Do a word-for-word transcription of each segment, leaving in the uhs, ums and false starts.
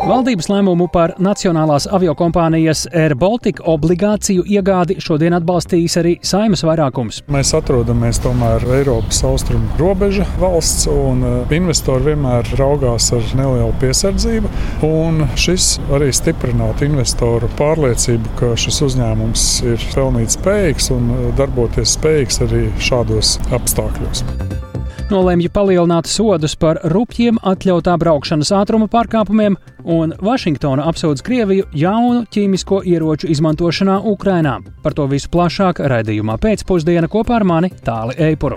Valdības lēmumu par nacionālās aviokompānijas Air Baltica obligāciju iegādi šodien atbalstījis arī Saeimas vairākums. Mēs atrodamies tomēr Eiropas austrumu robeža valsts, un investori vienmēr raugās ar nelielu piesardzību. Un šis arī stiprinātu investoru pārliecību, ka šis uzņēmums ir pelnīt spējīgs un darboties spējīgs arī šādos apstākļos. Nolēmja palielināt sodus par rupjiem atļautā braukšanas ātruma pārkāpumiem, un Vašingtona apsūdz Krieviju jaunu ķīmisko ieroču izmantošanā Ukrainā. Par to visu plašāk raidījumā pēcpusdiena kopā ar mani Tāli Eipuru.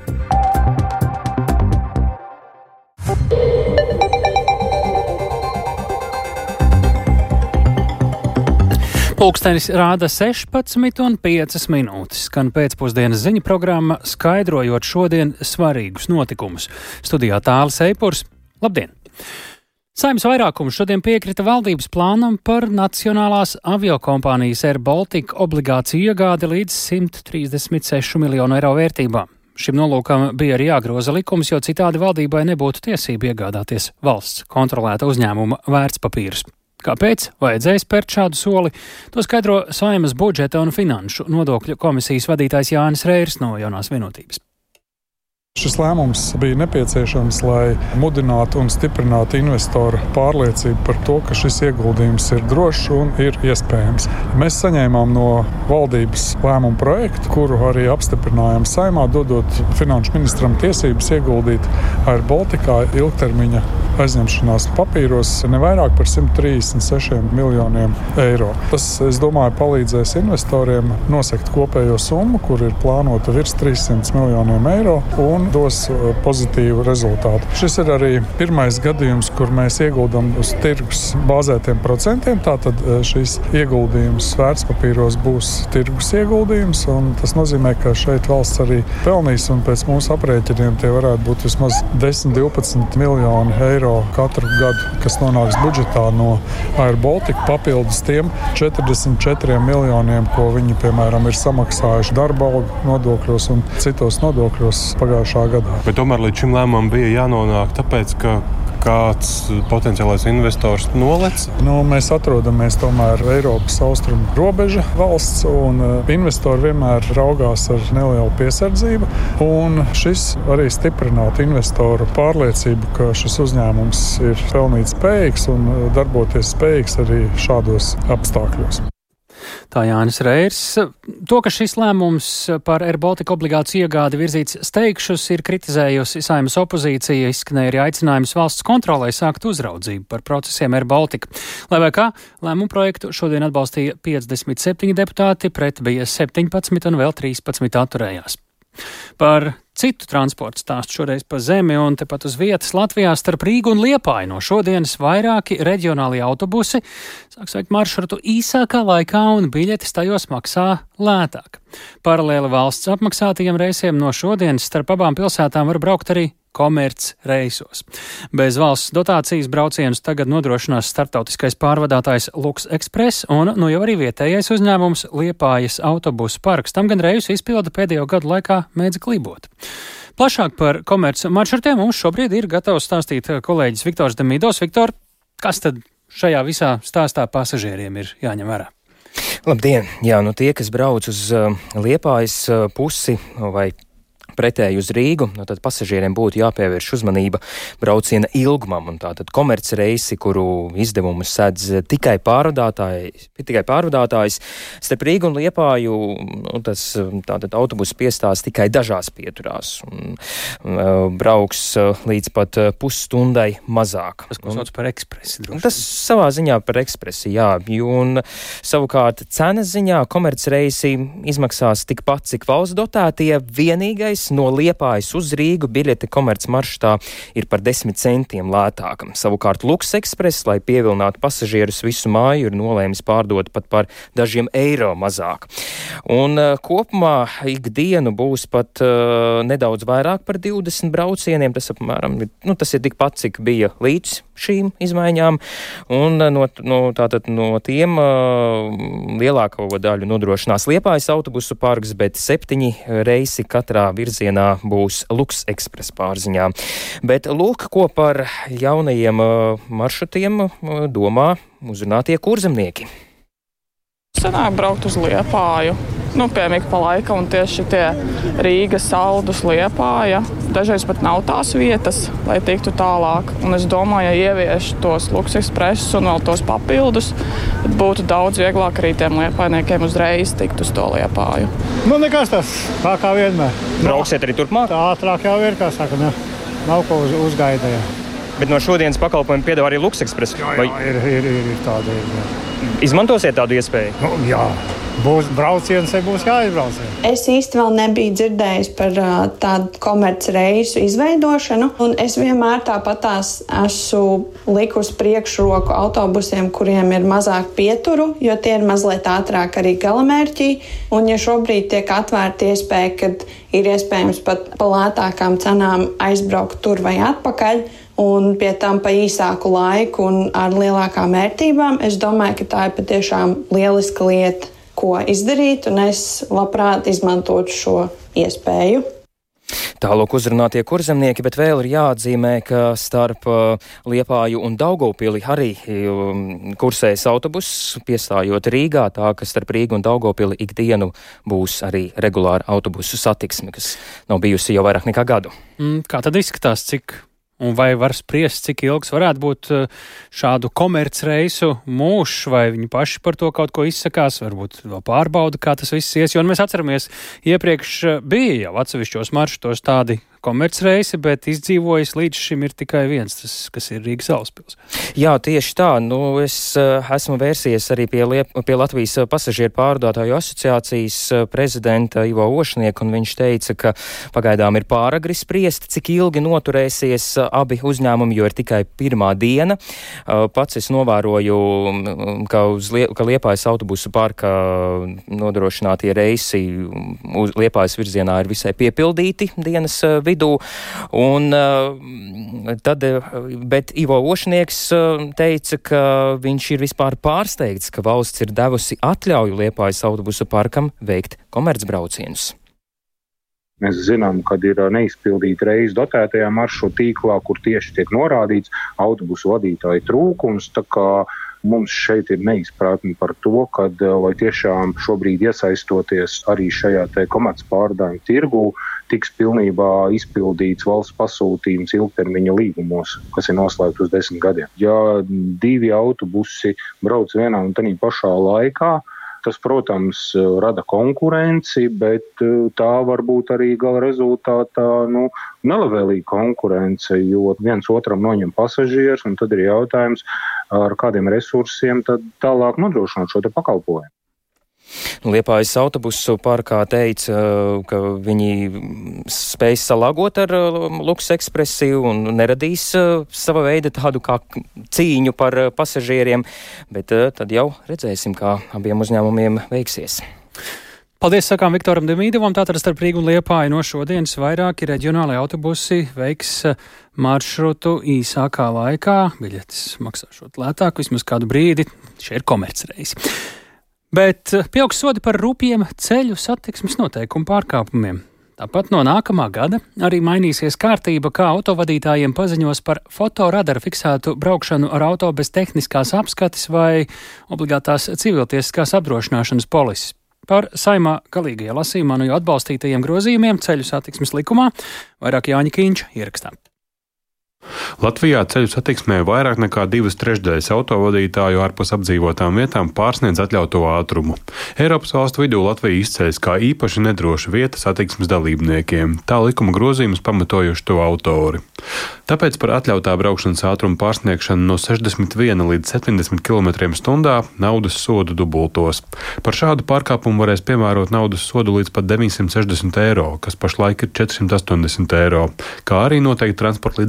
Pulkstenis rāda sešpadsmit un piecas minūtes, skan pēcpusdienas ziņu programma, skaidrojot šodien svarīgus notikumus. Studijā Tālis Eipurs. Labdien! Saeimas vairākums šodien piekrita valdības plānam par nacionālās aviokompānijas Air Baltica obligāciju iegādi līdz simt trīsdesmit sešu miljonu eiro vērtībā. Šim nolūkam bija arī jāgroza likums, jo citādi valdībai nebūtu tiesība iegādāties valsts kontrolēta uzņēmuma vērtspapīrus. Kāpēc vajadzēja spērt šādu soli? To skaidro Saeimas budžeta un finanšu nodokļu komisijas vadītājs Jānis Reirs no Jaunās Vienotības. Šis lēmums bija nepieciešams, lai mudinātu un stiprinātu investoru pārliecību par to, ka šis ieguldījums ir drošs un ir iespējams. Mēs saņēmām no valdības lēmumu projektu, kuru arī apstiprinājām Saeimā, dodot finanšu ministram tiesības ieguldīt Air Balticā ilgtermiņa aizņemšanās papīros ne vairāk par simt trīsdesmit sešiem miljoniem eiro. Tas, es domāju, palīdzēs investoriem nosekt kopējo summu, kur ir plānota virs trīssimts miljoniem eiro, un dos pozitīvu rezultātu. Šis ir arī pirmais gadījums, kur mēs ieguldam uz tirgus bāzētiem procentiem. Tātad šīs ieguldījums vērtspapīros būs tirgus ieguldījums, un tas nozīmē, ka šeit valsts arī pelnīs, un pēc mūsu aprēķiniem tie varētu būt vismaz desmit līdz divpadsmit miljoni eiro katru gadu, kas nonāks budžetā no Air Baltica papildus tiem četrdesmit četriem miljoniem, ko viņi, piemēram, ir samaksājuši darba algu nodokļos un citos nodokļos pagājušā gadā. Bet tomēr līdz šim lēmumam bija jānonāk, tāpēc, ka kāds potenciālais investors nolec? Nu, mēs atrodamies tomēr Eiropas austrumu robeža valsts, un investori vienmēr raugās ar nelielu piesardzību. Un šis arī stiprinātu investoru pārliecību, ka šis uzņēmums ir pelnīt spējīgs un darboties spējīgs arī šādos apstākļos. Tā Jānis Reirs. To, ka šis lēmums par Air Baltica obligāciju iegādi virzīts steigšus, ir kritizējusi Saeimas opozīcija, izskanēja arī aicinājums valsts kontrolē sākt uzraudzību par procesiem Air Baltica. Lai vai kā, lēmumu projektu šodien atbalstīja piecdesmit septiņi deputāti, pret bija septiņpadsmit un vēl trīspadsmit atturējās. Par citu transportu stāstu šoreiz pa zemi un tepat uz vietas Latvijā starp Rīgu un Liepāju no šodienas vairāki reģionālie autobusi sāks veikt maršrutu īsākā laikā un biļetes tajos maksā lētāk. Paralēli valsts apmaksātajiem reisiem no šodienas starp abām pilsētām var braukt arī komerc reisos. Bez valsts dotācijas braucienus tagad nodrošinās starptautiskais pārvadātājs Lux Express un nu jau arī vietējais uzņēmums Liepājas autobusu parks. Tam gan rejus izpilda pēdējo gadu laikā mēdz klibot. Plašāk par komerc maršrutiem mums šobrīd ir gatavs stāstīt kolēģis Viktors Demidovs. Viktor, kas tad šajā visā stāstā pasažieriem ir jāņem vērā? Labdien! Jā, nu tie, kas brauc uz uh, Liepājas uh, pusi vai pretēji uz Rīgu, no tad pasažieriem būtu jāpievērš uzmanība brauciena ilgumam, un tātad komercreisi, kuru izdevumus sedz tikai pārvadātājs, tikai pārvadātājs starp Rīgu un Liepāju, un tas tātad autobusu piestās tikai dažās pieturās, un uh, brauks uh, līdz pat uh, pusstundai mazāk. Tas, ko sauc par ekspresi, droši. Tas savā ziņā par ekspresi, jā, un savukārt cenas ziņā komercreisi izmaksās tikpat, cik valsts dotētie. Vienīgais no Liepājas uz Rīgu biļete komerc maršrutā ir par desmit centiem lētāka. Savukārt Lux Express, lai pievilinātu pasažierus visu māju, ir nolēmis pārdot pat par dažiem eiro mazāk. Un uh, kopumā ikdienu būs pat uh, nedaudz vairāk par divdesmit braucieniem. Tas apmēram, nu, tas ir tikpat, cik bija līdz šīm izmaiņām, un no, no, tātad no tiem uh, lielāko daļu nodrošinās Liepājas autobusu parks, bet septiņi reisi katrā virzienā būs Luks Ekspres pārziņā. Bet lūk, ko par jaunajiem uh, maršrutiem uh, domā uzrunātie kurzemnieki. Senāk braukt uz Liepāju, nu, piemēram, pa laika, un tieši tie Rīgas, Saldus, Liepāja. Dažreiz pat nav tās vietas, lai tiktu tālāk. Un es domāju, ja ievieš tos Luks Ekspresus un vēl tos papildus, tad būtu daudz vieglāk arī tiem liepājniekiem uzreiz tikt uz to Liepāju. Nu, nekas tas, tā kā vienmēr. Brauksiet arī turpmāk? Tā ātrāk jau ir, kā saka, ne, nav ko uz, uzgaida. Jā. Bet no šodienas pakalpojumu piedāvā arī Luks Ekspres? Jā, jā, ir, ir, ir, ir tāda. Ir, jā. Izmantosiet tādu iespēju? Nu, jā, būs brauciens, būs jāizbrauc. Es īsti vēl nebiju dzirdējis par uh, tādu komerc reisu izveidošanu, un es vienmēr tāpatās esmu likusi priekšroku autobusiem, kuriem ir mazāk pieturu, jo tie ir mazliet ātrāk arī galamērķī, un ja šobrīd tiek atvērta iespēja, kad ir iespējams pat pa lētākām cenām aizbraukt tur vai atpakaļ, un pie tam pa īsāku laiku un ar lielākām vērtībām, es domāju, ka tā ir patiešām lieliska lieta, ko izdarīt, un es labprāt izmantotu šo iespēju. Tālāk uzrunātie kurzemnieki, bet vēl ir jāatzīmē, ka starp Liepāju un Daugavpili arī kursēs autobuss, piestājot Rīgā, tā ka starp Rīgu un Daugavpili ikdienu būs arī regulāra autobusu satiksme, kas nav bijusi jau vairāk nekā gadu. Mm, kā tad izskatās, cik un vai var spriest, cik ilgs varētu būt šādu komercreisu mūžs, vai viņi paši par to kaut ko izsakās, varbūt vēl pārbauda, kā tas viss ies, jo mēs atceramies, iepriekš bija jau atsevišķos maršrutos tādi komercreisi, bet izdzīvojis līdz šim ir tikai viens, tas, kas ir Rīgas Salaspils. Jā, tieši tā. Nu, es uh, esmu vērsies arī pie, Liep, pie Latvijas pasažieru pārvadātāju asociācijas prezidenta Ivo Ošnieka, un viņš teica, ka pagaidām ir pāragri spriest, cik ilgi noturēsies uh, abi uzņēmumi, jo ir tikai pirmā diena. Uh, pats es novēroju, ka, uz Lie, ka Liepājas autobusu parka nodrošinātie reisi uz Liepājas virzienā ir visai piepildīti dienas uh, vidū. Un, uh, tad, bet Ivo Ošnieks uh, teica, ka viņš ir vispār pārsteigts, ka valsts ir devusi atļauju Liepājas autobusu parkam veikt komercbraucienus. Mēs zinām, kad ir neizpildīta reize dotētajā maršrutu tīklā, kur tieši tiek norādīts autobusu vadītāju trūkums, tā kā mums šeit ir neizpratni par to, kad vai tiešām šobrīd iesaistoties arī šajā te komercpārdājumu tirgū, tiks pilnībā izpildīts valsts pasūtījums ilgtermiņa līgumos, kas ir noslēgts uz desmit gadiem. Ja divi autobusi brauc vienā un tādā pašā laikā, tas, protams, rada konkurenci, bet tā var būt arī gala rezultātā nu, nelabvēlīga konkurence, jo viens otram noņem pasažieris, un tad ir jautājums, ar kādiem resursiem tad tālāk nodrošināt šo te pakalpojumu. Liepājas autobusu parkā teica, ka viņi spēj salāgot ar Luks Ekspresi un neradīs sava veida tādu kā cīņu par pasažieriem, bet tad jau redzēsim, kā abiem uzņēmumiem veiksies. Paldies, sakām Viktoram Demīdovam, tātad starp Rīgu un Liepāju no šodienas vairāki reģionāli autobusi veiks maršrutu īsākā laikā, biļetes maksāšot lētāk, vismaz kādu brīdi, šie ir komercreisi. Bet pieaugs sodi par rupjiem ceļu satiksmes noteikumu pārkāpumiem. Tāpat no nākamā gada arī mainīsies kārtība, kā autovadītājiem paziņos par fotoradara fiksētu braukšanu ar auto bez tehniskās apskates vai obligātās civiltiesiskās apdrošināšanas polises. Par Saeimā galīgajā lasījumā no jau atbalstītajiem grozījumiem ceļu satiksmes likumā vairāk Jāņa Kīņša ierakstā. Latvijā ceļu satiksmē vairāk nekā divas trešdaļas autovadītāju ārpus apdzīvotām vietām pārsniedz atļauto ātrumu. Eiropas valstu vidū Latvija izceļas kā īpaši nedroša vieta satiksmes dalībniekiem. Tā likuma grozījumus pamatojuši to autori. Tāpēc par atļautā braukšanas ātrumu pārsniegšanu no sešdesmit viena līdz septiņdesmit kilometriem stundā naudas sodu dubultos. Par šādu pārkāpumu varēs piemērot naudas sodu līdz pat deviņsimt sešdesmit eiro, kas pašlaik ir četri simti astoņdesmit eiro, kā arī noteikti transporta līdzekļu vadītāju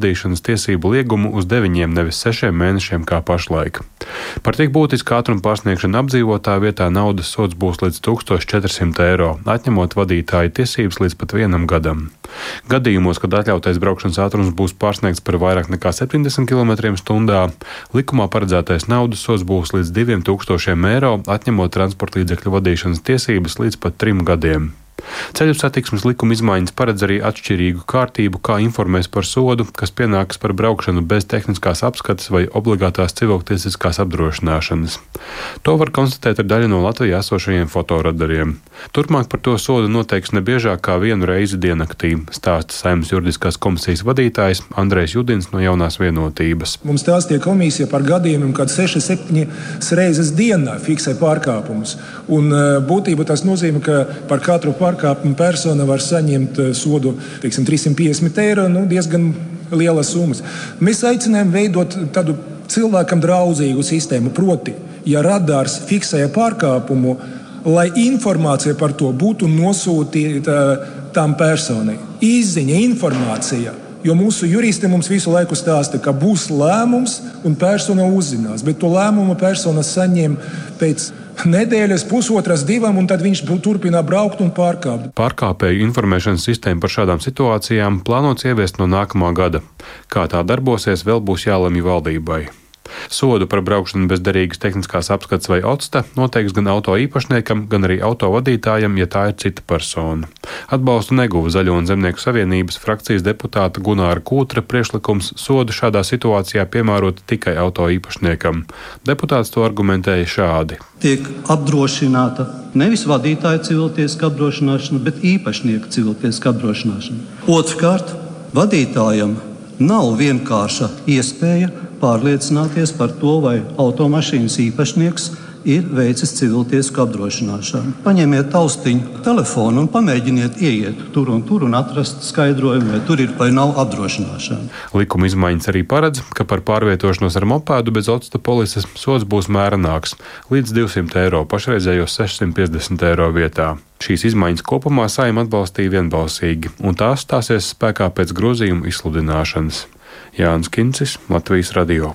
vadīšanas tiesību liegumu uz deviņiem, nevis sešiem mēnešiem kā pašlaik. Par tik būtisku ātrumu pārsniegšanu apdzīvotā vietā naudas sods būs līdz tūkstoš četri simti eiro, atņemot vadītāju tiesības līdz pat vienam gadam. Gadījumos, kad atļautais braukšanas ātrums būs pārsniegts par vairāk nekā septiņdesmit kilometriem stundā, likumā paredzētais naudas sods būs līdz diviem tūkstošiem eiro, atņemot transporta līdzekļu vadīšanas tiesības līdz pat trim gadiem. Ceļu satiksmes likuma izmaiņas paredz arī atšķirīgu kārtību, kā informēs par sodu, kas pienākas par braukšanu bez tehniskās apskates vai obligātās civiltiesiskās apdrošināšanas. To var konstatēt ar daļu no Latvijā esošajiem fotoradariem. Turpmāk par to sodu noteiks ne biežāk kā vienu reizi diennaktī, stāsta Saeimas juridiskās komisijas vadītājs Andrejs Judins no Jaunās vienotības. Mums stāstīja komisija par gadījumiem, kad seši septiņas reizes dienā fiksē pārkāpumus. Un būtībā tas nozīmē, ka par katru pārkāpumu Pārkāpuma persona var saņemt sodu teiksim, trīssimt piecdesmit eiro, nu, diezgan lielas summas. Mēs aicinām veidot tādu cilvēkam draudzīgu sistēmu, proti, ja radārs fiksēja pārkāpumu, lai informācija par to būtu nosūtīta tam personai. Izziņa, informācija. Jo mūsu juristi mums visu laiku stāsta, ka būs lēmums un persona uzzinās, bet to lēmumu persona saņem pēc nedēļas, pusotras, divam, un tad viņš turpina braukt un pārkāpt. Pārkāpēju informēšanas sistēmu par šādām situācijām plānots ieviest no nākamā gada. Kā tā darbosies, vēl būs jālemj valdībai. Sodu par braukšanu bez derīgas tehniskās apskates vai otsta noteiks gan auto īpašniekam, gan arī auto vadītājam, ja tā ir cita persona. Atbalstu neguva Zaļo un Zemnieku savienības frakcijas deputāta Gunāra Kūtra priekšlikums sodu šādā situācijā piemērot tikai auto īpašniekam. Deputāts to argumentēja šādi. Tiek apdrošināta nevis vadītāja civiltiesiska apdrošināšana, bet īpašnieka civiltiesiska apdrošināšana. Otrkārt, vadītājam nav vienkārša iespēja pārliecināties par to, vai automašīnas īpašnieks ir veicis civiltiesku apdrošināšanu. Paņemiet taustiņu telefonu un pamēģiniet ieiet tur un tur un atrast skaidrojumu, vai tur ir vai nav apdrošināšana. Likuma izmaiņas arī paredz, ka par pārvietošanos ar mopēdu bez otsta polises sods būs mērenāks līdz divsimt eiro pašreizējos sešsimt piecdesmit eiro vietā. Šīs izmaiņas kopumā Saeima atbalstīja vienbalsīgi, un tās stāsies spēkā pēc grozījuma izsludināšanas. Jānis Kincis, Latvijas radio.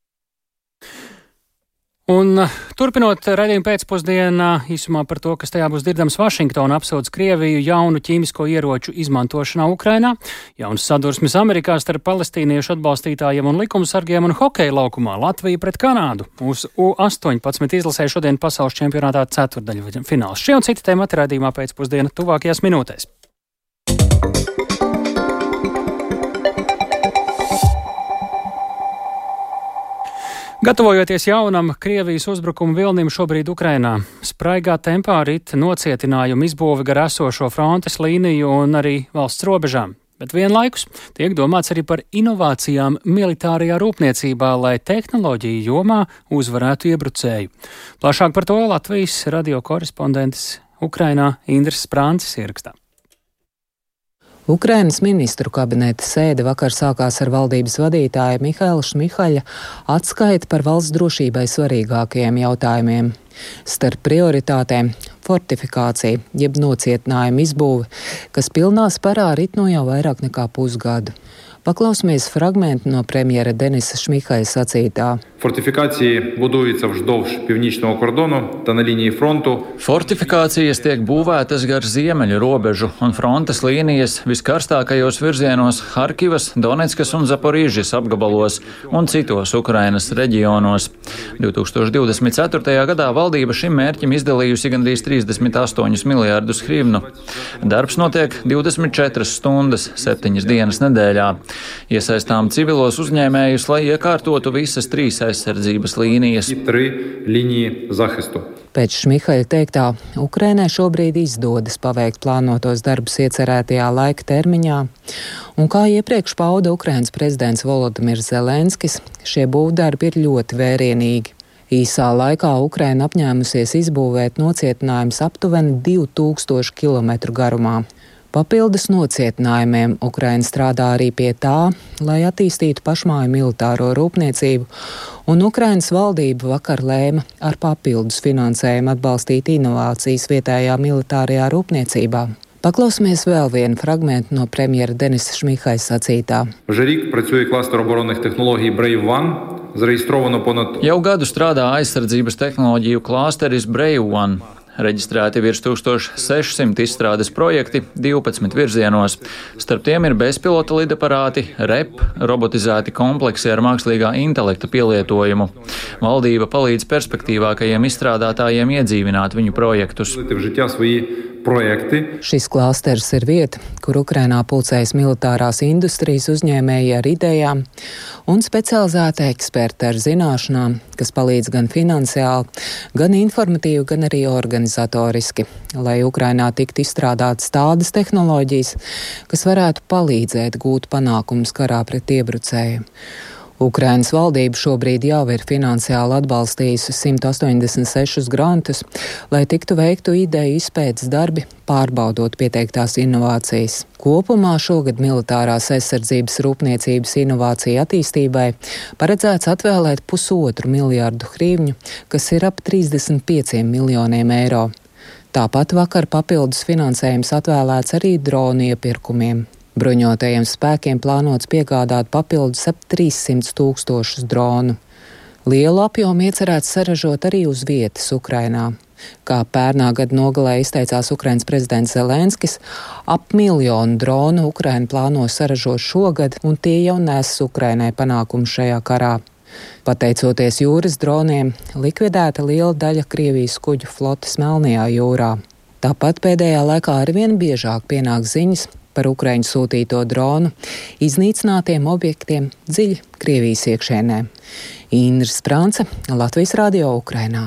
Un turpinot raidījumu pēcpusdienā, īsumā par to, kas tajā būs dzirdams, Vašingtona apsūdz Krieviju jaunu ķīmisko ieroču izmantošanā Ukrainā, jaunas sadursmes Amerikā starp palestīniešu atbalstītājiem un likumsargiem un hokeja laukumā Latvija pret Kanādu. Mūsu U astoņpadsmit izlasē šodien pasaules čempionātā ceturtdaļu fināls. Šie un citi temati raidījumā pēcpusdiena tuvākajās minūtēs. Gatavojoties jaunam Krievijas uzbrukuma vilnim šobrīd Ukrainā, spraigā tempā rit nocietinājumu izbūve gar esošo frontes līniju un arī valsts robežām. Bet vienlaikus tiek domāts arī par inovācijām militārajā rūpniecībā, lai tehnoloģiju jomā uzvarētu iebrucēju. Plašāk par to Latvijas radio korespondents Ukrainā Indris Sprāncis ierakstā. Ukrainas ministru kabineta sēde vakar sākās ar valdības vadītāja Mihaila Šmihaļa atskaiti par valsts drošībai svarīgākajiem jautājumiem. Starp prioritātēm – fortifikācija, jeb nocietinājuma izbūve, kas pilnā sparā rit no jau vairāk nekā pusgadu. Paklausīsimies fragmentu no premjera Denisa Šmihaļa sacītā. Fortifikācija будується вздовж північного кордону та на лінії фронту. Fortifikācijas tiek būvētas gar ziemeļu robežu un frontes līnijas viskarstākajos virzienos Harkivas, Donetskas un Zaporīžas apgabalos un citos Ukrainas reģionos. divtūkstoš divdesmit ceturtajā gadā valdība šim mērķim izdalījusi gandrīz trīsdesmit astoņus miljārdus hrivnu. Darbs notiek divdesmit četras stundas, septiņas dienas nedēļā. Iesaistām civilos uzņēmējus, lai iekārtotu visas trīs aizsardzības līnijas. Pēc Šmihaļa teiktā, Ukrainai šobrīd izdodas paveikt plānotos darbus iecerētajā laika termiņā, un kā iepriekš pauda Ukrainas prezidents Volodimirs Zelenskis, šie būvdarbi ir ļoti vērienīgi. Īsā laikā Ukraina apņēmusies izbūvēt nocietinājumus aptuveni divu tūkstošu kilometru garumā. Papildus nocietinājumiem Ukraina strādā arī pie tā, lai attīstītu pašmāju militāro rūpniecību, un Ukrainas valdība vakar lēma ar papildus finansējumu atbalstīt inovācijas vietējā militārajā rūpniecībā. Paklausīsimies vēl vienu fragmentu no premjera Denisa Šmihai sacītā. Вже рік працює кластер оборонних технологій Brave One. Зареєстровано понад... Jau gadu strādā aizsardzības tehnoloģiju klāsteris Brave One. Reģistrēti virs tūkstoš sešsimt izstrādes projekti divpadsmit virzienos. Starp tiem ir bezpilota lidaparāti, R E P, robotizēti kompleksi ar mākslīgā intelekta pielietojumu. Valdība palīdz perspektīvākajiem izstrādātājiem iedzīvināt viņu projektus. Šis klāsters ir vieta, kur Ukrainā pulcējas militārās industrijas uzņēmēji ar idejām un specializēti eksperti ar zināšanām, kas palīdz gan finansiāli, gan informatīvi, gan arī organizatoriski, lai Ukrainā tiktu izstrādātas tādas tehnoloģijas, kas varētu palīdzēt gūt panākumus karā pret iebrucējiem. Ukrainas valdība šobrīd jau ir finansiāli atbalstījusi simt astoņdesmit sešus grantus, lai tiktu veiktu ideju izpētes darbi, pārbaudot pieteiktās inovācijas. Kopumā šogad militārās aizsardzības rūpniecības inovāciju attīstībai paredzēts atvēlēt pusotru miljārdu hrivņu, kas ir ap trīsdesmit pieciem miljoniem eiro. Tāpat vakar papildus finansējums atvēlēts arī dronu iepirkumiem. Bruņotajiem spēkiem plānots piegādāt papildus ap trīssimt tūkstošus dronu. Lielu apjomu iecerēts saražot arī uz vietas Ukrainā. Kā pērnā gada nogalē izteicās Ukrainas prezidents Zelenskis, ap miljonu dronu Ukraina plāno saražot šogad, un tie jau nes Ukrainai panākumu šajā karā. Pateicoties jūras droniem, likvidēta liela daļa Krievijas kuģu flotes Melnajā jūrā. Tāpat pēdējā laikā arvien biežāk pienāk ziņas par Ukraiņu sūtīto dronu iznīcinātiem objektiem dziļi Krievijas iekšēnē. Indra Sprance, Latvijas radio Ukrainā.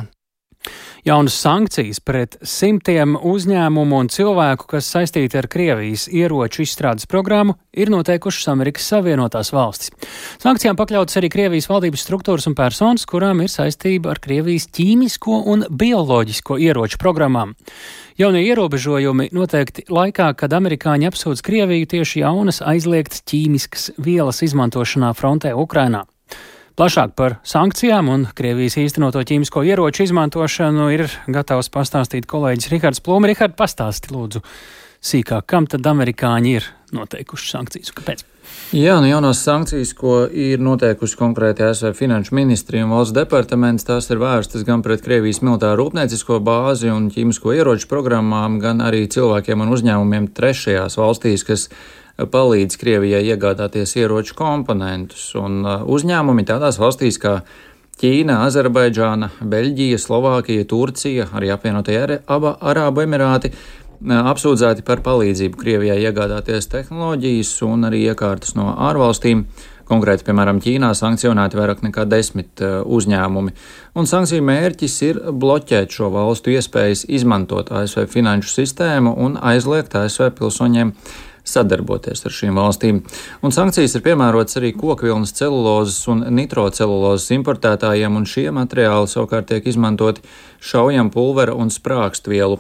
Jaunas sankcijas pret simtiem uzņēmumu un cilvēku, kas saistīti ar Krievijas ieroču izstrādes programmu, ir noteikušas Amerikas Savienotās valstis. Sankcijām pakļautas arī Krievijas valdības struktūras un personas, kurām ir saistība ar Krievijas ķīmisko un bioloģisko ieroču programmām. Jaunie ierobežojumi noteikti laikā, kad amerikāņi apsūdz Krieviju tieši jaunas aizliegtas ķīmiskas vielas izmantošanā frontē Ukrainā. Plašāk par sankcijām un Krievijas īstenoto ķīmisko ieroču izmantošanu ir gatavs pastāstīt kolēģis Rihards Plūme. Rihard, pastāsti lūdzu sīkāk, kam tad amerikāņi ir noteikuši sankcijas un kāpēc? Jā, nu jaunās sankcijas, ko ir noteikusi konkrēti A S V Finanšu ministrija un valsts departaments, tās ir vērstas gan pret Krievijas militāro rūpniecisko bāzi un ķīmisko ieroču programmām, gan arī cilvēkiem un uzņēmumiem trešajās valstīs, kas palīdz Krievijai iegādāties ieroču komponentus, un uzņēmumi tādās valstīs kā Ķīna, Azerbaidžāna, Beļģija, Slovākija, Turcija, arī apvienotie Arābu Emirāti apsūdzēti par palīdzību Krievijai iegādāties tehnoloģijas un arī iekārtas no ārvalstīm. Konkrēti, piemēram, Ķīnā sankcionēti vairāk nekā desmit uzņēmumi. Un sankciju mērķis ir bloķēt šo valstu iespējas izmantot A S V finanšu sistēmu un aizliegt A S V pilsoņiem sadarboties ar šīm valstīm. Un sankcijas ir piemērotas arī kokvilnas celulozes un nitrocelulozes importētājiem, un šie materiāli savukārt tiek izmantoti šaujam pulvera un sprākstvielu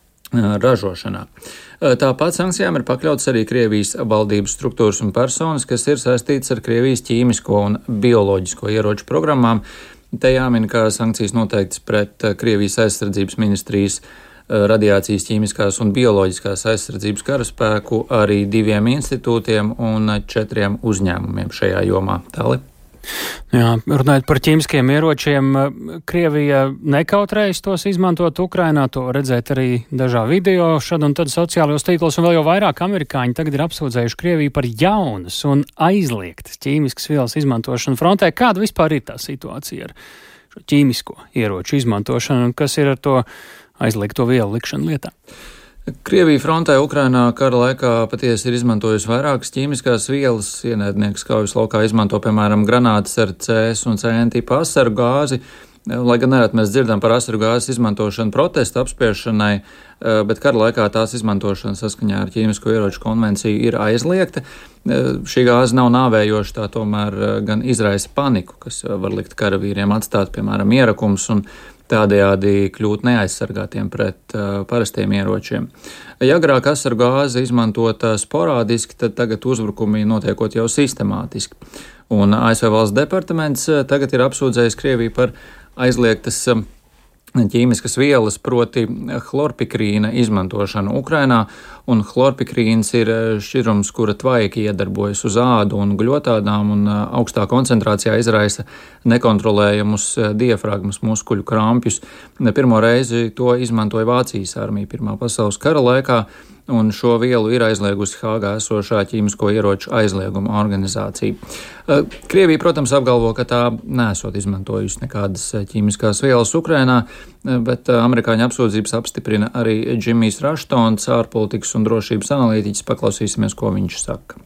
ražošanā. Tāpat sankcijām ir pakļauts arī Krievijas valdības struktūras un personas, kas ir saistītas ar Krievijas ķīmisko un bioloģisko ieroču programmām. Te jāmin, ka sankcijas noteiktas pret Krievijas aizsardzības ministrijas radiācijas ķīmiskās un bioloģiskās aizsardzības karaspēku, arī diviem institūtiem un četriem uzņēmumiem šajā jomā. Tāli? Jā, runājot par ķīmiskiem ieročiem, Krievija nekautrējas tos izmantot Ukrainā, to redzēt arī dažā video, šad un tad sociālajos tīklos, un vēl jau vairāk amerikāņi tagad ir apsūdzējuši Krieviju par jaunas un aizliegtas ķīmiskas vielas izmantošanu frontē. Kāda vispār ir tā situācija ar šo ķīmisko ieroču izmantošanu, un kas ir ar to aizliegto vielu likšanu lietā? Krievija frontē Ukrainā kara laikā patiesi ir izmantojusi vairākas ķīmiskās vielas. Ienaidnieks kaujas laukā izmanto, piemēram, granātas ar C S un C N tipa asaru gāzi. Lai gan nerad mēs dzirdam par asaru gāzes izmantošanu protesta apspiešanai, bet kara laikā tās izmantošana saskaņā ar ķīmisko ieroču konvenciju ir aizliegta. Šī gāze nav nāvējoša, tā tomēr gan izraisa paniku, kas var likt karavīriem atstāt, piemēram, ierakums un tādējādi kļūt neaizsargātiem pret uh, parastiem ieročiem. Ja agrāk asaru gāze izmantota sporādiski, tad tagad uzbrukumi notiekot jau sistemātiski. Un A S V valsts departaments tagad ir apsūdzējis Krieviju par aizliegtas uh, ķīmiskas vielas, proti chlorpikrīna izmantošanu Ukrainā, un chlorpikrīns ir šķirums, kura tvaiki iedarbojas uz ādu un gļotādām, un augstā koncentrācijā izraisa nekontrolējamus diafragmas muskuļu krampjus. Pirmo reizi to izmantoja Vācijas armija Pirmā pasaules kara laikā, un šo vielu ir aizliegusi Hāgā esošā ķīmisko ieroču aizlieguma organizācija. Krievija, protams, apgalvo, ka tā nesot izmantojusi nekādas ķīmiskās vielas Ukrainā, bet amerikāņu apsūdzības apstiprina arī Džimijs Raštons, ārpolitikas un drošības analītiķis. Paklausīsimies, ko viņš saka.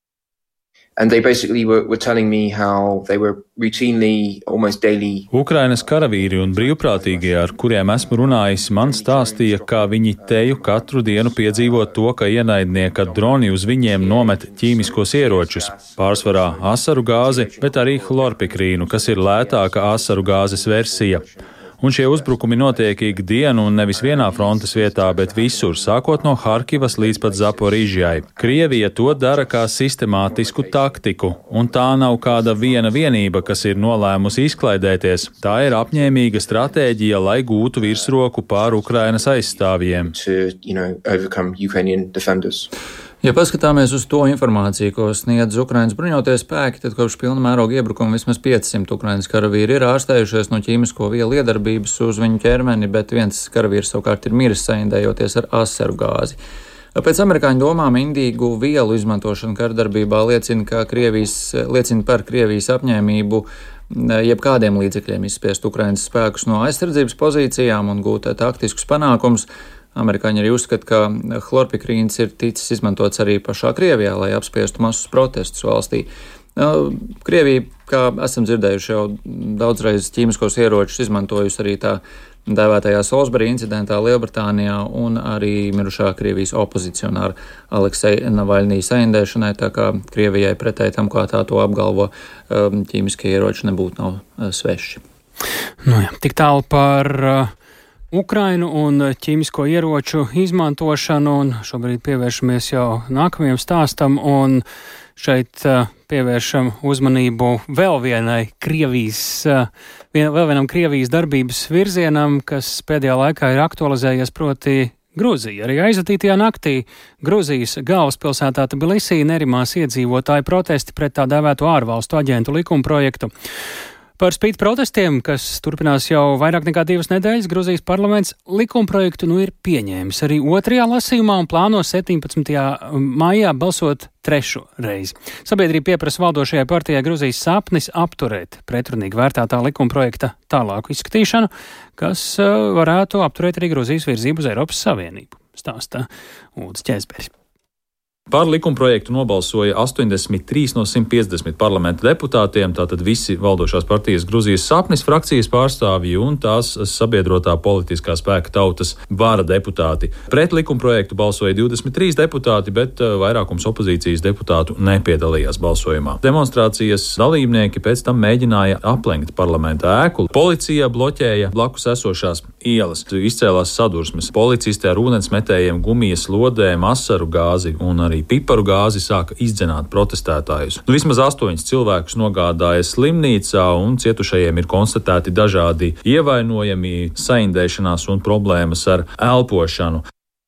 And they basically were, were telling me how they were routinely, almost daily. Ukrainas karavīri un brīvprātīgie, ar kuriem esmu runājis, man stāstīja, kā viņi teju katru dienu piedzīvo to, ka ienaidnieka droni uz viņiem nomet ķīmiskos ieročus, pārsvarā asaru gāzi, bet arī chlorpikrīnu, kas ir lētāka asaru gāzes versija. Un šie uzbrukumi notiek ikdienu un nevis vienā frontes vietā, bet visur, sākot no Harkivas līdz pat Zaporīžjai. Krievija to dara kā sistemātisku taktiku, un tā nav kāda viena vienība, kas ir nolēmusi izklaidēties. Tā ir apņēmīga stratēģija, lai gūtu virsroku pār Ukrainas aizstāvjiem. To, you know, overcome Ukrainian defenders. Ja paskatāmies uz to informāciju, ko sniedz Ukrainas bruņotie spēki, tad kopš pilna mēroga iebrukuma vismaz piecsimt Ukrainas karavīri ir ārstējušies no ķīmisko vielu iedarbības uz viņu ķermeni, bet viens karavīrs savukārt ir miris saindējoties ar asaru gāzi. Pēc amerikāņu domām indīgu vielu izmantošana kardarbībā liecina, ka Krievijas, liecina par Krievijas apņēmību jebkādiem līdzekļiem izspiest Ukrainas spēkus no aizsardzības pozīcijām un gūt taktiskus panākumus. Amerikāņi arī uzskata, ka chlorpikrīns ir ticis izmantots arī pašā Krievijā, lai apspiestu masus protestus valstī. Krievija, kā esam dzirdējuši, jau daudzreiz ķīmiskos ieročus izmantojusi arī tā dēvētajā Salisbury incidentā Lielbritānijā un arī mirušā Krievijas opozicionāra Alekseja Navaļnija saindēšanai, tā kā Krievijai pretēji tam, kā tā to apgalvo, ķīmiskie ieroči nebūtu nav sveši. Nu jā, tik tālu par uh... Ukrainu un ķīmisko ieroču izmantošanu, un šobrīd pievēršamies jau nākamajam stāstam, un šeit uh, pievēršam uzmanību vēl vienai Krievijas, uh, vien, vēl vienam Krievijas darbības virzienam, kas pēdējā laikā ir aktualizējies, proti Grūzija. Arī aizvadītajā naktī Grūzijas galvaspilsētā Tbilisī nerimās iedzīvotāju protesti pret tā dēvēto ārvalstu aģentu likumprojektu. Par spīti protestiem, kas turpinās jau vairāk nekā divas nedēļas, Grūzijas parlaments likumprojektu nu ir pieņēmis arī otrajā lasījumā un plāno septiņpadsmitajā maijā balsot trešo reizi. Sabiedrība pieprasa valdošajai partijai Grūzijas sapnis apturēt pretrunīgi vērtētā likumprojekta tālāku izskatīšanu, kas varētu apturēt arī Grūzijas virzību uz Eiropas Savienību. Stāsta Ulris Ķēzbergs. Par likumprojektu nobalsoja astoņdesmit trīs no simt piecdesmit parlamenta deputātiem, tātad visi valdošās partijas Grūzijas sapnis frakcijas pārstāvji un tās sabiedrotā politiskā spēka Tautas vara deputāti. Pret likumprojektu balsoja divdesmit trīs deputāti, bet vairākums opozīcijas deputātu nepiedalījās balsojumā. Demonstrācijas dalībnieki pēc tam mēģināja aplenkt parlamenta ēku. Policija bloķēja blakus esošās ielas. Izcēlās sadursmes. Policisti ar ūdensmetējiem, gumijas lodēm, asaru gāzi un arī piparu gāzi sāka izdzenāt protestētājus. Nu, vismaz astoņus cilvēkus nogādāja slimnīcā, un cietušajiem ir konstatēti dažādi ievainojumi, saindēšanās un problēmas ar elpošanu.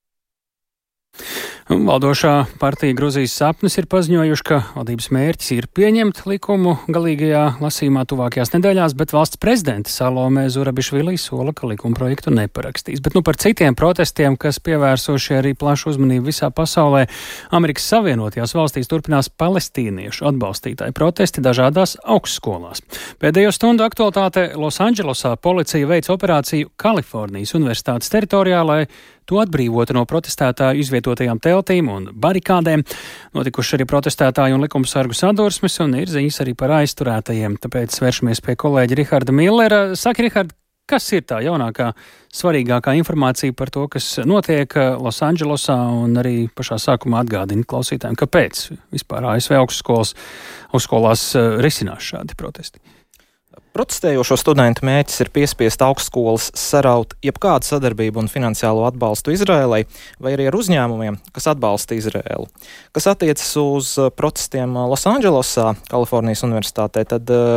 Valdošā partija Grūzijas sapnis ir paziņojuši, ka valdības mērķis ir pieņemt likumu galīgajā lasījumā tuvākajās nedēļās, bet valsts prezidente Salome Zurabišvili sola, ka likuma projektu neparakstīs. Bet nu par citiem protestiem, kas pievērsuši arī plašu uzmanību visā pasaulē, Amerikas Savienotajās valstīs turpinās palestīniešu atbalstītāju protesti dažādās augstskolās. Pēdējo stundu aktualitāte Losandželosā policija veic operāciju Kalifornijas universitātes teritorijā, lai to atbrīvotu no protestētāju izvietotajām teltīm un barikādēm. Notikuši arī protestētāju un likumsargu sadursmes, un ir ziņas arī par aizturētajiem. Tāpēc vēršamies pie kolēģa Riharda Millera. Saki, Rihard, kas ir tā jaunākā, svarīgākā informācija par to, kas notiek Losandželosā, un arī pašā sākumā atgādina klausītājiem, kāpēc vispār A S V augstskolas, augstskolās risinās šādi protesti? Protestējošo studentu mērķis ir piespiest augstskolas saraut jebkādu sadarbību un finansiālo atbalstu Izrēlai, vai arī ar uzņēmumiem, kas atbalsta Izrēlu. Kas attiecas uz protestiem Losandželosā, Kalifornijas universitātē, tad uh,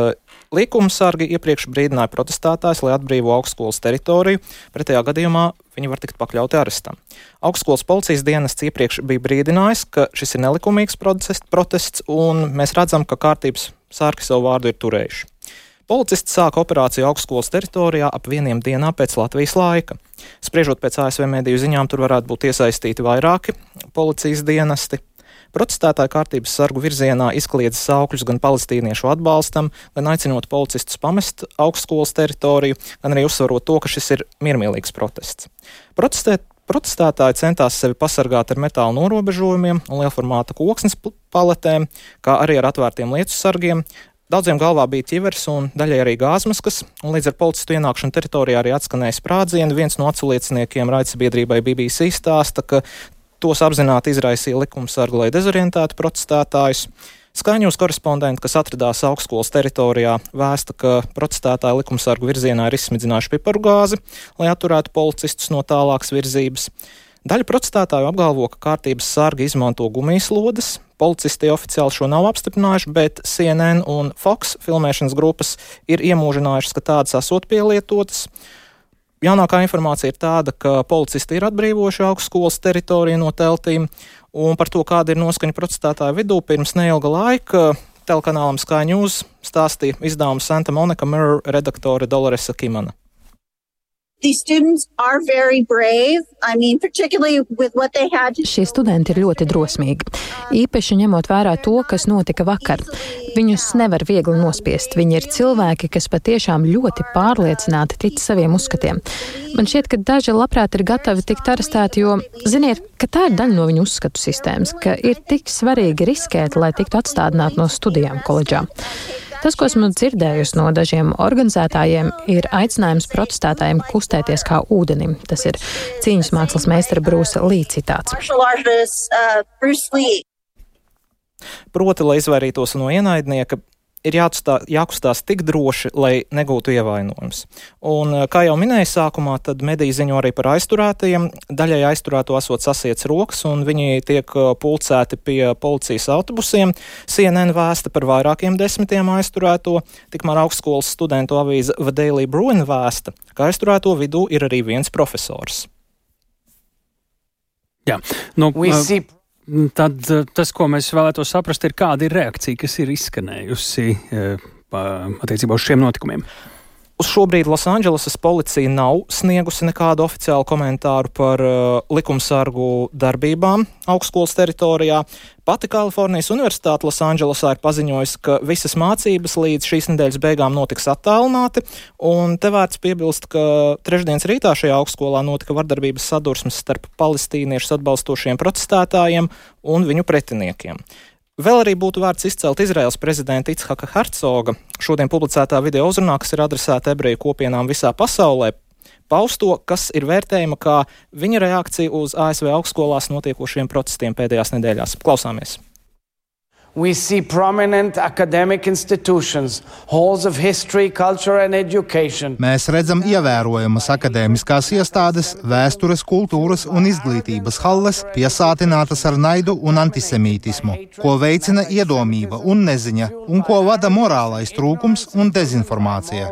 Likumsargi iepriekš brīdināja protestētājus, lai atbrīvo augstskolas teritoriju, pretējā gadījumā viņi var tikt pakļauti arestam. Augstskolas policijas dienests iepriekš bija brīdinājis, ka šis ir nelikumīgs protests, un mēs redzam, ka kārtības sargi savu vārdu ir turējuši. Policisti sāka operāciju augstskolas teritorijā ap vieniem dienā pēc Latvijas laika. Spriežot pēc A S V mediju ziņām, tur varētu būt iesaistīti vairāki policijas dienesti. Protestētāji kārtības sargu virzienā izkliedza saukļus gan palestīniešu atbalstam, gan aicinot policistus pamest augstskolas teritoriju, gan arī uzsvarot to, ka šis ir miermīlīgs protests. Protestēt Protestētāji centās sevi pasargāt ar metāla norobežojumiem un lielformāta koksnes paletēm, kā arī ar atvērtiem lietus sargiem. Daudziem galvā bija ķiveres un daļai arī gāzmaskas, un līdz ar policistu ienākšanu teritorijā arī atskanēja sprādzieni. Viens no aculieciniekiem raidsabiedrībai B B C stāsta, ka tos apzināti izraisīja likumsargi, lai dezorientētu protestētājus. Skaņūs korespondenti, kas atradās augstskolas teritorijā, vēsta, ka protestētāji likumsargu virzienā ir izsmidzinājuši piparu gāzi, lai atturētu policistus no tālākas virzības. Daļa protestētāju apgalvo, ka kārtības sargi izmanto gumijas lodes. Policisti oficiāli šo nav apstiprinājuši, bet C N N un Fox filmēšanas grupas ir iemūžinājušas, ka tādas esot pielietotas. Jaunākā informācija ir tāda, ka policisti ir atbrīvojuši augstskolas teritoriju no teltīm, un par to, kāda ir noskaņa protestētāju vidū, pirms neilga laika telekanālam Sky News stāstīja izdevuma Santa Monica Mirror redaktore Doloresa Kimana. These students are very brave. I mean, particularly with what they had to... Šie studenti ir ļoti drosmīgi, īpaši ņemot vērā to, kas notika vakar. Viņus nevar viegli nospiest. Viņi ir cilvēki, kas patiešām ļoti pārliecināti tic saviem uzskatiem. Man šķiet, ka daži labprāt ir gatavi tikt arestēti, jo, ziniet, ka tā ir daļa no viņu uzskatu sistēmas, ka ir tik svarīgi riskēt, lai tiktu atstādināti no studijām koledžā. Tas, ko esmu dzirdējusi no dažiem organizētājiem, ir aicinājums protestētājiem kustēties kā ūdenim. Tas ir cīņas mākslas meistara Brūsa Lī citāts. Proti, lai izvairītos no ienaidnieka, ir jākustā, jākustās tik droši, lai negūtu ievainojums. Un, kā jau minēju sākumā, tad mediji ziņo arī par aizturētajiem. Daļai aizturēto esot sasiets rokas, un viņi tiek pulcēti pie policijas autobusiem. C N N vēsta par vairākiem desmitiem aizturēto, tikmēr augstskolas studentu avīze The Daily Bruin vēsta, ka aizturēto vidū ir arī viens profesors. Jā, nu... Uh... Tad tas, ko mēs vēlētos saprast, ir kāda ir reakcija, kas ir izskanējusi attiecībā uz šiem notikumiem. Uz šobrīd Losandželosas policija nav sniegusi nekādu oficiālu komentāru par uh, likumsargu darbībām augstskolas teritorijā. Pati Kalifornijas Universitāte Losandželosā ir paziņojusi, ka visas mācības līdz šīs nedēļas beigām notiks attālināti, un te vērts piebilst, ka trešdienas rītā šajā augstskolā notika vardarbības sadursmes starp palestīniešus atbalstošiem protestētājiem un viņu pretiniekiem. Vēl arī būtu vērts izcelt Izraēlas prezidenta Ichaka Hercoga šodien publicētā video uzrunā, kas ir adresēta ebreju kopienām visā pasaulē, pausto, kas ir vērtējama kā viņa reakcija uz A S V augstskolās notiekošiem protestiem pēdējās nedēļās. Klausāmies! We see prominent academic institutions, halls of history, culture and education. Mēs redzam ievērojamas akadēmiskās iestādes, vēstures, kultūras un izglītības halles, piesātinātas ar naidu un antisemītismu, ko veicina iedomība un neziņa, un ko vada morālais trūkums un dezinformācija.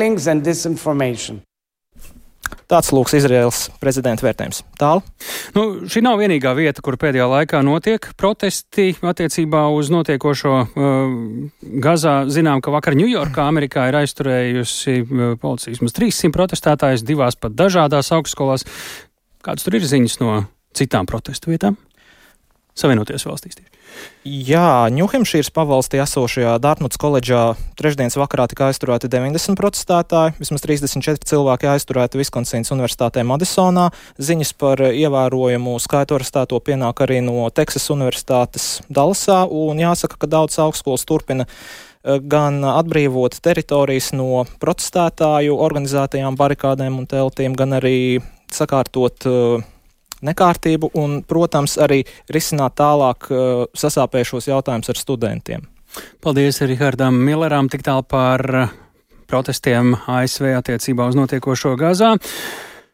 Tāds lūks Izraēlas prezidenta vērtējums. Tālu? Nu, šī nav vienīgā vieta, kur pēdējā laikā notiek protesti attiecībā uz notiekošo uh, Gazā. Zinām, ka vakar Ņujorkā Amerikā ir aizturējusi uh, policija vismaz trīssimt protestētājus divās pat dažādās augstskolās. Kādas tur ir ziņas no citām protestu vietām? Savienoties valstīs tieši. Jā, Ņūhempšīras pavalstī esošajā Dartmuts koledžā trešdienas vakarā tika aizturēti deviņdesmit protestētāji, vismaz trīsdesmit četri cilvēki aizturēti Viskonsīnas universitātē Madisonā. Ziņas par ievērojumu skaitu arestēto pienāk arī no Teksas universitātes Dallasā, un jāsaka, ka daudz augstskolas turpina gan atbrīvot teritorijas no protestētāju organizētajām barikādēm un teltīm, gan arī sakārtot nekārtību un, protams, arī risināt tālāk uh, sasāpējušos jautājumus ar studentiem. Paldies Rihardam Milleram tik tālu par protestiem A S V attiecībā uz notiekošo Gazā.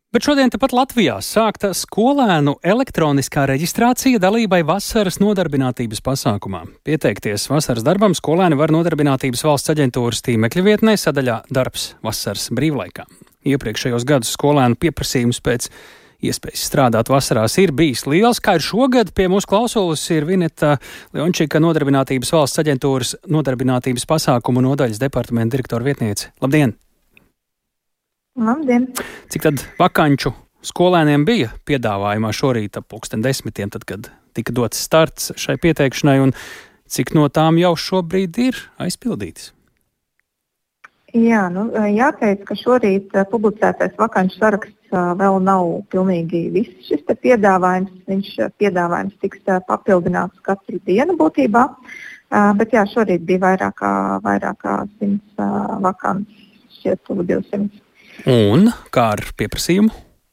Bet šodien tepat Latvijā sākta skolēnu elektroniskā reģistrācija dalībai vasaras nodarbinātības pasākumā. Pieteikties vasaras darbam skolēni var Nodarbinātības valsts aģentūras tīmekļa vietnē sadaļā Darbs vasaras brīvlaikā. Iepriekšējos gadus skolēnu pieprasījums pēc iespējas strādāt vasarās ir bijis liels, kā ir šogad. Pie mūsu klausulas ir Vineta Leončika, Nodarbinātības valsts aģentūras nodarbinātības pasākumu nodaļas departamenta direktora vietniece. Labdien! Labdien! Cik tad vakanču skolēniem bija piedāvājumā šorīt ap pulksten desmitiem, tad, kad tika dots starts šai pieteikšanai, un cik no tām jau šobrīd ir aizpildītas? Jā, nu, jāteic, ka šorīt publicētais vakanču saraksts vēl nav pilnīgi viss šis te piedāvājums. Viņš piedāvājums tiks papildināts katru dienu būtībā, bet jā, šorīt bija vairāk kā, vairāk kā simts vakants, šķiet tuvu divsimts. Un kā ar pieprasījumu?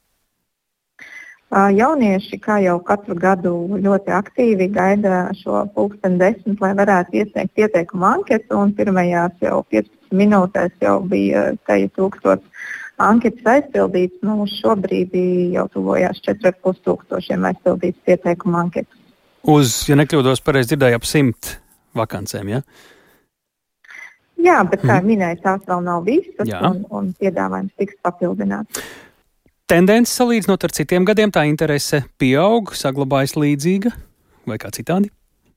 Jaunieši, kā jau katru gadu, ļoti aktīvi gaida šo pulksten desmit, lai varētu iesniegt pieteikumu anketu, un pirmajās jau piecpadsmit minūtēs jau bija teju tūkstots anketas aizpildīts. Nu, šobrīd jau tuvojās četri ar pus tūkstošiem aizpildīts pieteikumu anketas. Uz, ja nekļūdos, pareizi dzirdēju, ap simt vakancēm, ja? Jā, bet, kā mm. minēju, tās vēl nav visas, Jā. un, un piedāvājums tiks papildināts. Tendence salīdzinot ar citiem gadiem, tā interese pieaug, saglabājas līdzīga vai kā citādi?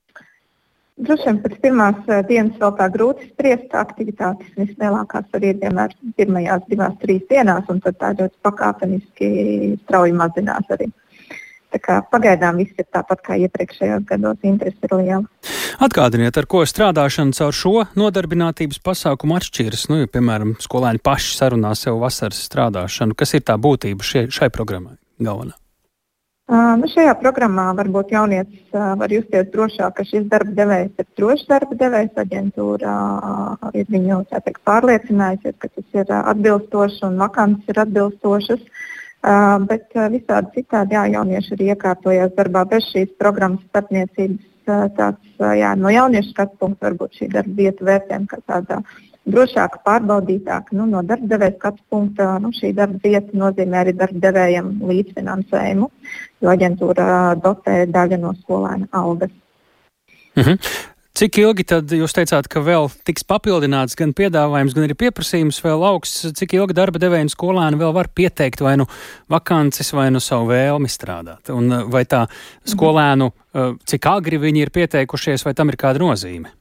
Droši vien pēc pirmās dienas vēl tā grūti spriest, aktivitātes vislielākās arī ir vienmēr pirmajās divās, trīs dienās, un tad tā ļoti pakāpeniski strauji mazinās arī. Tā kā pagaidām viss ir tāpat kā iepriekšējos gados, interesi ir liela. Atgādiniet, ar ko strādāšana caur šo nodarbinātības pasākumu atšķiras, nu, ja, piemēram, skolēni paši sarunā sev vasaras strādāšanu. Kas ir tā būtība šie, šai programmai galvenā? Uh, nu šajā programmā varbūt jaunietis uh, var justies drošāk, ka šis darba devējs ir drošs darba devējs. Aģentūra uh, ir viņu teikt, pārliecinājusies, ka tas ir uh, atbilstošs un vakants ir atbilstošas. Uh, bet uh, visādi citādi, jā, jaunieši arī iekārtojās darbā bez šīs programmas starpniecības. Uh, tāds, uh, jā, no jauniešu skatu punkta varbūt šī darba vieta vērtējam kā tādā drošāka, pārbaudītāka. Nu, no darba devēja skatu punkta nu, šī darba vieta nozīmē arī darba devējam līdzfinansējumu, jo aģentūra dotē daļu no skolēna algas. Mhm. Cik ilgi tad jūs teicāt, ka vēl tiks papildināts gan piedāvājums, gan arī pieprasījums vēl augsts? Cik ilgi darba devēji un skolēni vēl var pieteikt vai nu vakances, vai nu savu vēlmi strādāt? Un vai tā skolēnu, cik agri viņi ir pieteikušies, vai tam ir kāda nozīme?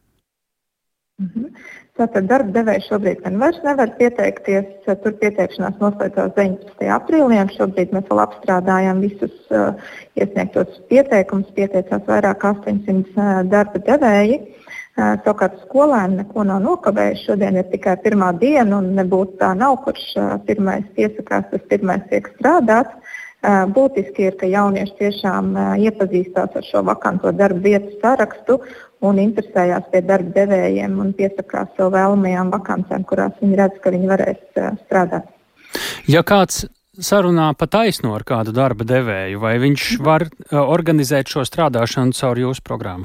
Mhm. Tātad darba devēji šobrīd gan vairs nevar pieteikties. Tur pieteikšanās noslēdzās deviņpadsmitajā aprīlī. Šobrīd mēs vēl apstrādājam visus uh, iesniegtos pieteikumus. Pieteicās vairāk kā astoņsimt uh, darba devēji. Uh, savukārt skolēni neko nav nokavējuši. Šodien ir tikai pirmā diena un nebūtu tā nav, kurš uh, pirmais piesakās, tas pirmais tiek strādāts. Uh, būtiski ir, ka jaunieši tiešām uh, iepazīstās ar šo vakanto darba vietu sarakstu un interesējās pie darba devējiem un piesakās sev vēlamajām vakancēm, kurās viņi redz, ka viņi varēs uh, strādāt. Ja kāds sarunā pa taisno ar kādu darba devēju, vai viņš var uh, organizēt šo strādāšanu caur jūsu programmu?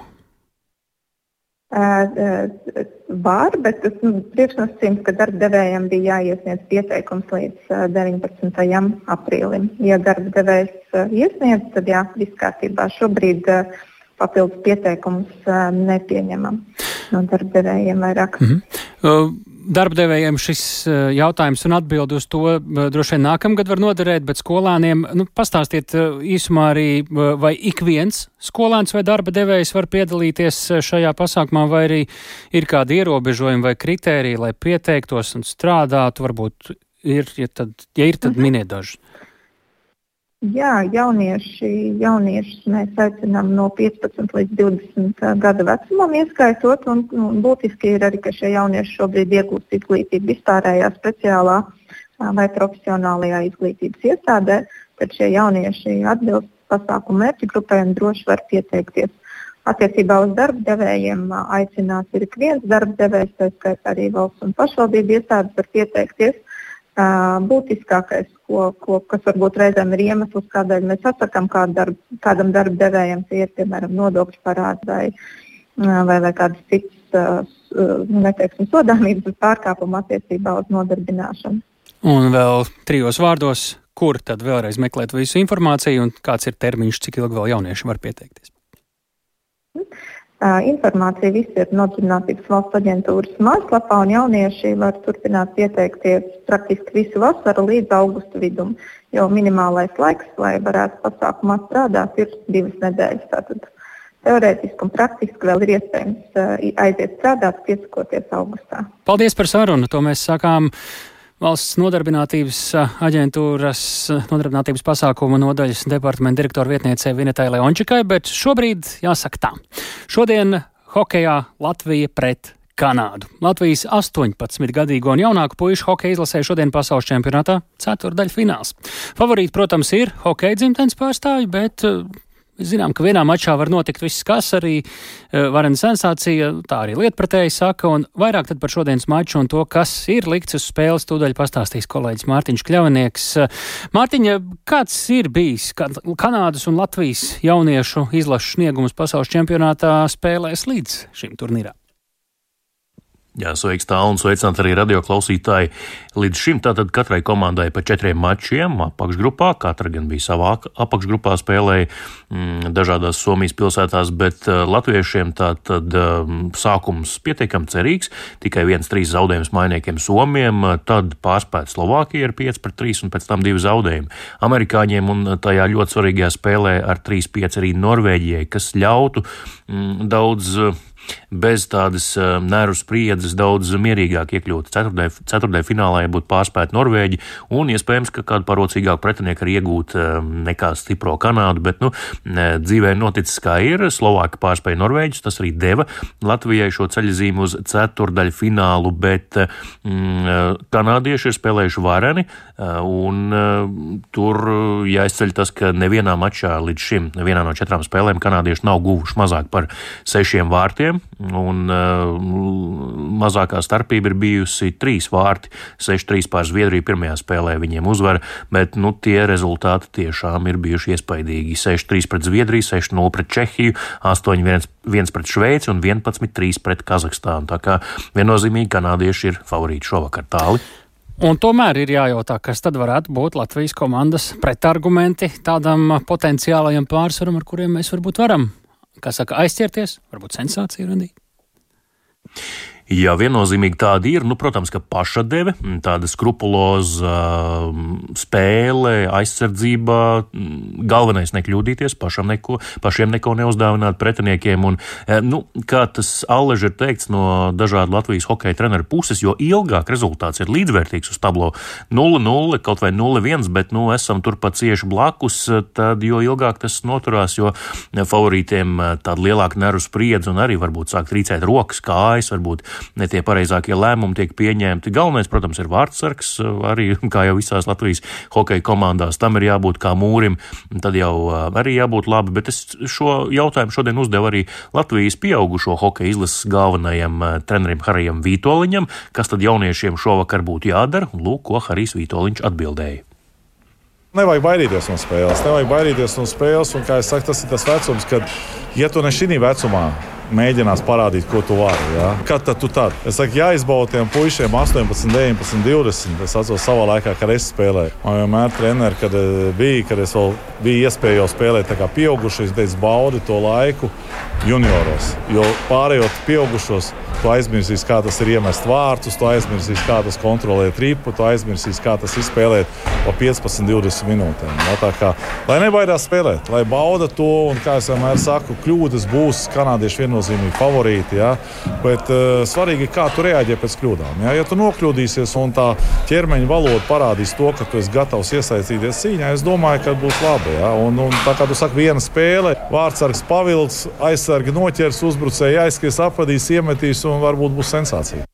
Uh, uh, var, bet tas nu, priekšnosacījums, ka darba devējiem bija jāiesniedz pieteikums līdz uh, deviņpadsmitajam aprīlim. Ja darba devējs uh, iesniedz, tad jā, viss kārtībā. Šobrīd uh, papildus pieteikumus uh, nepieņemam no darba devējiem vairāk. Mm-hmm. Uh, darba devējiem šis uh, jautājums un atbildi uz to uh, droši vien nākamgad var noderēt, bet skolēniem, nu, pastāstiet uh, īsumā arī, uh, vai ik viens skolēns vai darba devējs var piedalīties šajā pasākumā, vai arī ir kādi ierobežojumi vai kritēriji, lai pieteiktos un strādātu, varbūt ir, ja, tad, ja ir, tad mm-hmm. miniet dažus. Jā, jaunieši, jauniešus mēs aicinām no piecpadsmit līdz divdesmit gada vecumam ieskaitot, un, un būtiski ir arī, ka šie jaunieši šobrīd iegūst izglītību vispārējā, speciālā vai profesionālajā izglītības iestādē, tad šie jaunieši atbilst pasākumu mērķi grupai un droši var pieteikties. Attiecībā uz darba devējiem aicinās ir ik viens darba devējs, tā skaitā arī valsts un pašvaldību iestādes var pieteikties. Uh, būtiskākais, ko, ko, kas varbūt reizēm ir iemesls, kādēļ mēs atsakām kādu darb, kādam darba devējam, tie ir, piemēram, nodokļu parādi vai, vai, vai kādas citas uh, neteiksim, sodāmības pārkāpuma attiecībā uz nodarbināšanu. Un vēl trijos vārdos, kur tad vēlreiz meklēt visu informāciju un kāds ir termiņš, cik ilgi vēl jaunieši var pieteikties? Uh, informācija viss ir Nodarbinātības valsts aģentūras mājaslapā, un jaunieši var turpināt pieteikties praktiski visu vasaru līdz augusta vidum, jo minimālais laiks, lai varētu pasākumā strādāt, ir divas nedēļas. Tātad teorētiski un praktiski vēl ir iespējams uh, aiziet strādāt, piesakoties augustā. Paldies par sarunu, to mēs sākām Valsts nodarbinātības aģentūras nodarbinātības pasākumu nodaļas departamenta direktora vietniecei Vinetai Leončikai, bet šobrīd jāsaka tā. Šodien hokejā Latvija pret Kanādu. Latvijas astoņpadsmitgadīgo un jaunāku puišu hokeja izlasē šodien pasaules čempionātā ceturtdaļfināls. Favorīti, protams, ir hokeja dzimtenes pārstāvji, bet mēs zinām, ka vienā mačā var notikt viss, kas arī varena sensācija, tā arī lietpratēji saka, un vairāk tad par šodienas maču un to, kas ir likts uz spēles, tūdaļ pastāstīs kolēģis Mārtiņš Kļavinieks. Mārtiņa, kāds ir bijis Kanādas un Latvijas jauniešu izlašu sniegumus pasaules čempionātā spēlēs līdz šim turnīrā? Jā, sveiks tālu un sveicināt arī radio klausītāji. Līdz šim tātad katrai komandai pa četriem mačiem apakšgrupā, katra gan bija savā apakšgrupā spēlēja mm, dažādās Somijas pilsētās, bet uh, latviešiem tātad um, sākums pietiekami cerīgs, tikai viens trīs zaudējums mainiekiem Somiem, tad pārspēt Slovākija ar pieci pret trīs un pēc tam divi zaudējumi Amerikāņiem un tajā ļoti svarīgajā spēlē ar trīs pieci arī Norvēģijai, kas ļautu mm, daudz uh, bez tādas uh, nervu spriedzes daudz mierīgāk iekļūt ceturtdaļ finālā, ja būtu pārspēt Norvēģi, un iespējams, ka kādu parocīgāku pretinieku arī iegūt uh, nekā stipro Kanādu, bet, nu, dzīvē noticis kā ir, Slovāki pārspēja Norvēģus, tas arī deva Latvijai šo ceļzīmu uz ceturtdaļ finālu, bet mm, kanādieši ir spēlējuši vareni, uh, un uh, tur jāizceļ tas, ka nevienā mačā līdz šim, nevienā no četrām spēlēm kanādieši nav guvuši mazāk par sešiem vārtiem, un uh, mazākā starpība ir bijusi trīs vārti, seši trīs pār Zviedriju pirmajā spēlē viņiem uzvara, bet, nu, tie rezultāti tiešām ir bijuši iespaidīgi. seši trīs pret Zviedriju, seši nulle pret Čehiju, astoņi viens pret Šveici un vienpadsmit trīs pret Kazahstānu. Tā kā viennozīmīgi kanādieši ir favorīti šovakar. Tāli. Un tomēr ir jājautā, kas tad varētu būt Latvijas komandas pretargumenti tādam potenciālajam pārsvaram, ar kuriem mēs varbūt varam, kā saka, aizķerties, varbūt sensācija radīt. Jā, viennozīmīgi tāda ir, nu, protams, ka pašadeve, tāda skrupuloza spēle, aizsardzībā, galvenais nekļūdīties, pašam neko, pašiem neko neuzdāvināt pretiniekiem, un, nu, kā tas alleži ir teikts no dažādu Latvijas hokeja treneru puses, jo ilgāk rezultāts ir līdzvērtīgs uz tablo nulle nulle, kaut vai nulle viens, bet, nu, esam turpat cieši blakus, tad jo ilgāk tas noturās, jo favorītiem tāda lielāka nervu spriedze un arī varbūt sāk trīcēt rokas, kājas, varbūt ne tie pareizākie lēmumi tiek pieņemti. Galvenais, protams, ir vārdsargs, arī, kā jau visās Latvijas hokeja komandās, tam ir jābūt kā mūrim, tad jau arī jābūt labi, bet es šo jautājumu šodien uzdevu arī Latvijas pieaugušo hokeja izlases galvenajam trenerim Harijam Vītoliņam, kas tad jauniešiem šovakar būtu jādara, un lūk, ko Harijs Vītoliņš atbildēja. Nevajag baidīties no spēles, nevajag baidīties no spēles, un, kā es saku, tas ir tas vecums, kad, ja tu ne šī vecumā mēģinās parādīt, ko tu vari. Ja? Kad tad tu tad? Es saku, jāizbauda tiem puišiem astoņpadsmit, deviņpadsmit, divdesmit. Es atceros savā laikā, kad es spēlēju. Man vienmēr treneri, kad bija, kad es vēl biju iespēja jau spēlēt tā kā pieaugušais, teicu, baudi to laiku junioros. Jo pārējot pieaugušos, tu aizmirsīs, kā tas ir iemest vārtus, tu aizmirsīs, kā tas kontrolēt ripu, tu aizmirsīs, kā tas ir spēlēt pa piecpadsmit, divdesmit minūtēm. Ja? Tā kā, lai nebaidās spēlēt, lai bauda to, un, kā es vienmēr saku, kļūdas būs kanādieši viennozīmīgi favorīti, ja? Bet uh, svarīgi, kā tu reaģē pēc kļūdām. Ja, ja tu nokļūdīsies un tā ķermeņa valoda parādīs to, ka tu esi gatavs iesaistīties cīņā, es domāju, ka būs labi. Ja? Un, un tā kā tu saki, viena spēle, vārdsargs pavilks, aizsargi noķers, uzbrucēji aizskries, apvadīs, iemetīs un varbūt būs sensācija.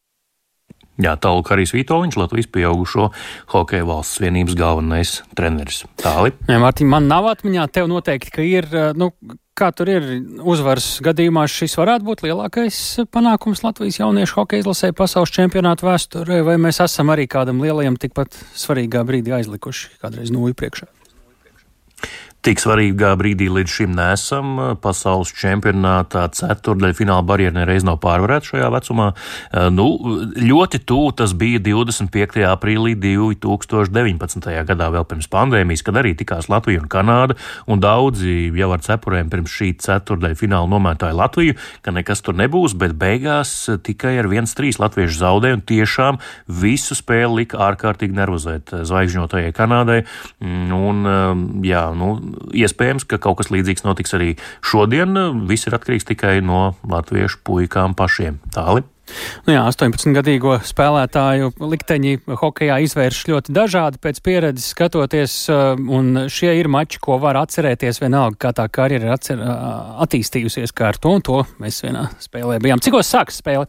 Jā, tālāk Harijs Vītoliņš, Latvijas pieaugušo hokeja valsts vienības galvenais treneris. Tāli. Jā, Mārtiņ, man nav atmiņā, tev noteikti, ka ir, nu, kā tur ir uzvaras gadījumā, šis varētu būt lielākais panākums Latvijas jauniešu hokeja izlasē pasaules čempionātu vēsturē, vai mēs esam arī kādam lielajam tikpat svarīgā brīdī aizlikuši kādreiz nūju priekšā? Tik svarīgā brīdī līdz šim nesam. Pasaules čempionātā ceturtdaļa fināla barjera nereiz nav pārvarēta šajā vecumā. Nu, ļoti tū tas bija divdesmit piektajā aprīlī divi tūkstoši deviņpadsmitajā gadā, vēl pirms pandēmijas, kad arī tikās Latvija un Kanāda, un daudzi jau ar cepurēm pirms šī ceturtdaļa fināla nomētāja Latviju, ka nekas tur nebūs, bet beigās tikai ar viens trīs latviešu zaudēja, un tiešām visu spēli lika ārkārtīgi nervozēt zvaigžņotajai Kanādai. Un, jā, nu, iespējams, ka kaut kas līdzīgs notiks arī šodien. Viss ir atkarīgs tikai no latviešu puikām pašiem. Tāli? Nu jā, astoņpadsmitgadīgo spēlētāju likteņi hokejā izvērš ļoti dažādi pēc pieredzes skatoties, un šie ir mači, ko var atcerēties vienalga, kā tā karjera ir atcer, attīstījusies, kā ar to un to mēs vienā spēlē bijām. Cikos sāks spēle?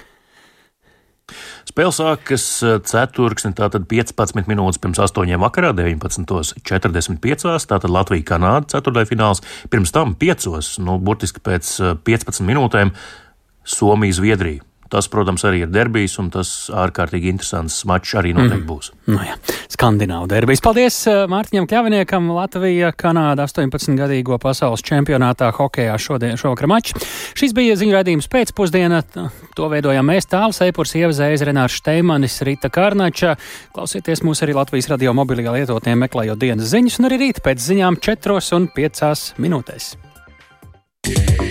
Spēle sākas ceturksni, tātad piecpadsmit minūtes pirms astoņiem vakarā, deviņpadsmit četrdesmit pieci, tātad Latvija-Kanāda ceturtdaļa fināls. Pirms tam piecos, nu, burtiski pēc piecpadsmit minūtēm Somija-Zviedrija. Tas, protams, arī ir derbijs, un tas ārkārtīgi interesants mačs arī noteikti būs. Mm. Nu jā, Skandināvu derbijs. Paldies Mārtiņam Kļaviniekam, Latvija-Kanāda astoņpadsmitgadīgo pasaules čempionātā hokejā šodien šovakar mačs. Šis bija ziņu raidījums pēcpusdiena. To veidojām mēs, Tāls Eipurs, Ieva Zēze, Renārs Šteimanis, Rita Kārnača. Klausieties mūs arī Latvijas radio mobilajā lietotnē, meklējot dienas ziņas, un arī rīt pēc ziņām četros un piecās minūtēs.